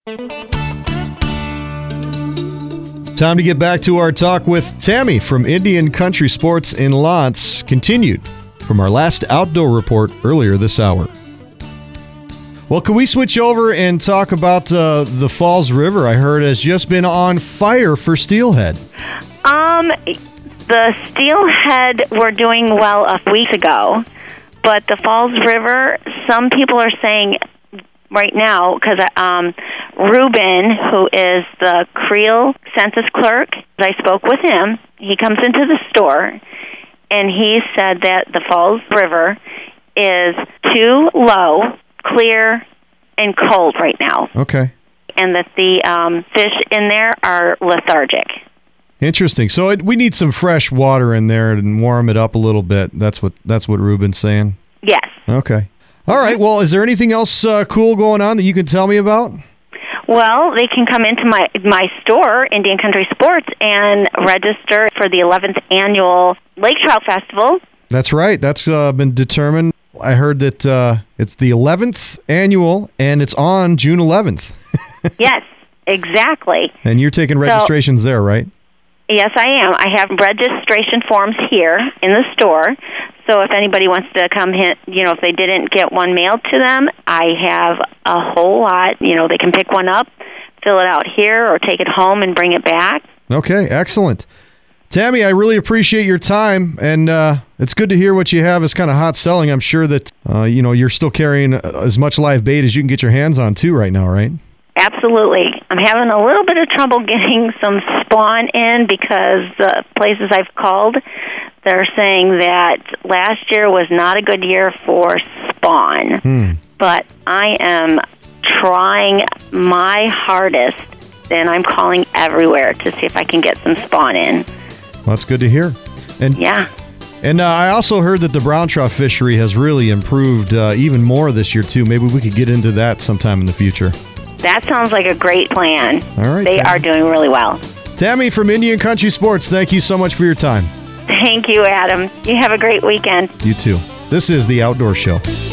Time to get back to our talk with Tammy from Indian Country Sports in L'Anse, continued from our last outdoor report earlier this hour. Well, can we switch over and talk about the Falls River? I heard has just been on fire for steelhead. The steelhead were doing well a week ago, but the Falls River, some people are saying right now, because Ruben, who is the Creel census clerk, I spoke with him. He comes into the store, and he said that the Falls River is too low, clear, and cold right now. Okay. And that the fish in there are lethargic. Interesting. So we need some fresh water in there and warm it up a little bit. That's what Ruben's saying? Yes. Okay. All right. Well, is there anything else cool going on that you can tell me about? Well, they can come into my store, Indian Country Sports, and register for the 11th annual Lake Trout Festival. That's right. That's been determined. I heard that it's the 11th annual, and it's on June 11th. Yes, exactly. And you're taking registrations there, right? Yes, I am. I have registration forms here in the store. So if anybody wants to come in, if they didn't get one mailed to them, I have a whole lot. They can pick one up, fill it out here, or take it home and bring it back. Okay, excellent. Tammy, I really appreciate your time, and it's good to hear what you have is kind of hot selling. I'm sure that, you're still carrying as much live bait as you can get your hands on, too, right now, right? Absolutely. I'm having a little bit of trouble getting some spawn in because the places I've called, they're saying that last year was not a good year for spawn. But I am trying my hardest, and I'm calling everywhere to see if I can get some spawn in. Well, that's good to hear. Yeah. And I also heard that the brown trout fishery has really improved even more this year, too. Maybe we could get into that sometime in the future. That sounds like a great plan. All right, They are doing really well. Tammy from Indian Country Sports, thank you so much for your time. Thank you, Adam. You have a great weekend. You too. This is The Outdoor Show.